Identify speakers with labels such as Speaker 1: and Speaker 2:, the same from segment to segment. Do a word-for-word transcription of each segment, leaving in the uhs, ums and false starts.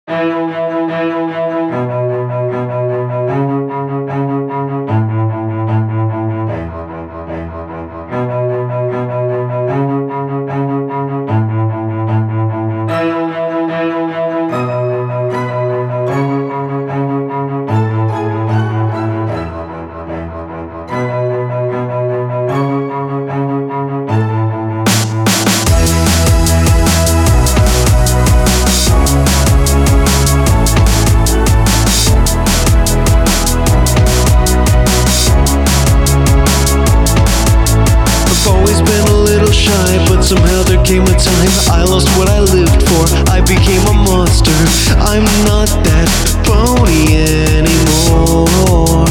Speaker 1: But somehow there came a time I lost what I lived for. I became a monster. I'm not that phony anymore.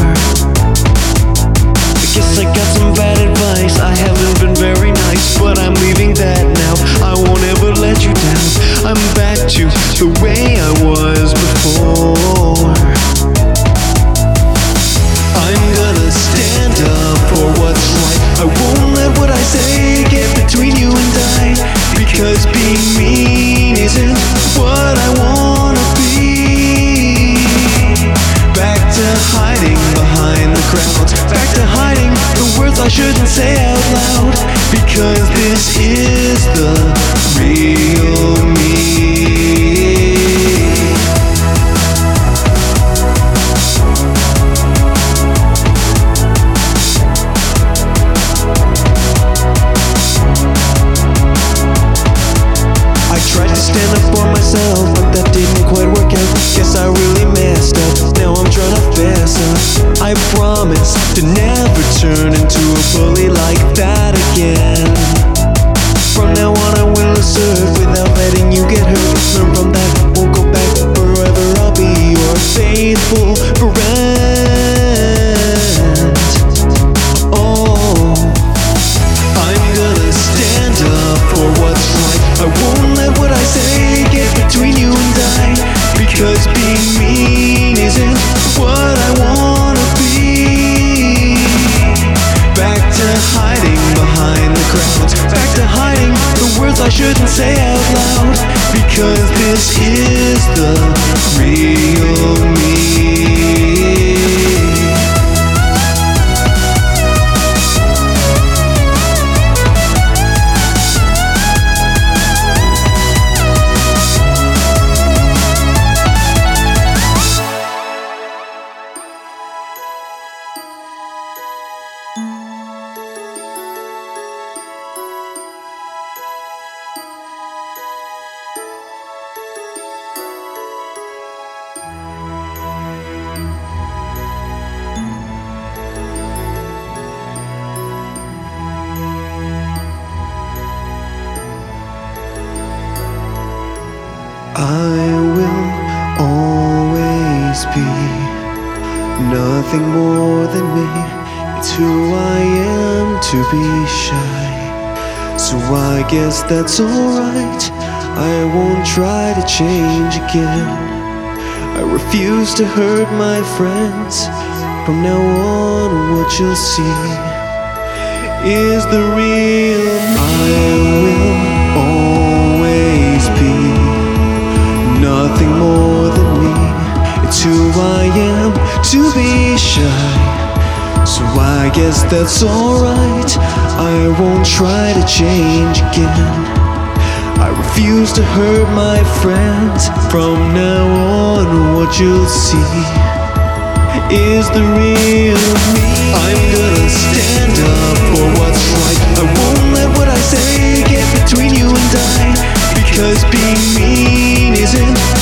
Speaker 1: I guess I got some bad advice. I haven't been very nice, but I'm leaving that now. I won't ever let you down. I'm back to the way I was before. I'm gonna stand up for what's right. I won't let what I say get between you and I, because being mean isn't what I wanna be. Back to hiding behind the crowds, back to hiding the words I shouldn't say out loud, because this is the real me. Stand up for myself, but that didn't quite work out. Guess I really messed up. Now I'm trying to fess up. I promise to never turn into a bully like that again. From now on I will assert without letting you get hurt. Learn from that, won't go back. Forever I'll be your faithful friend. Oh, I'm gonna stand up for what's right. I won't let what I say get between you and I, because being mean isn't what I wanna be. Back to hiding behind the crowds, back to hiding the words I shouldn't say out loud, because this is the real me. I will always be nothing more than me. It's who I am to be shy. So I guess that's alright. I won't try to change again. I refuse to hurt my friends. From now on what you'll see is the real me. I will always be nothing more than me. It's who I am to be shy. So I guess that's alright. I won't try to change again. I refuse to hurt my friends. From now on what you'll see is the real me. I'm gonna stand up for what's right. I won't let what I say get between you and I, because being mean isn't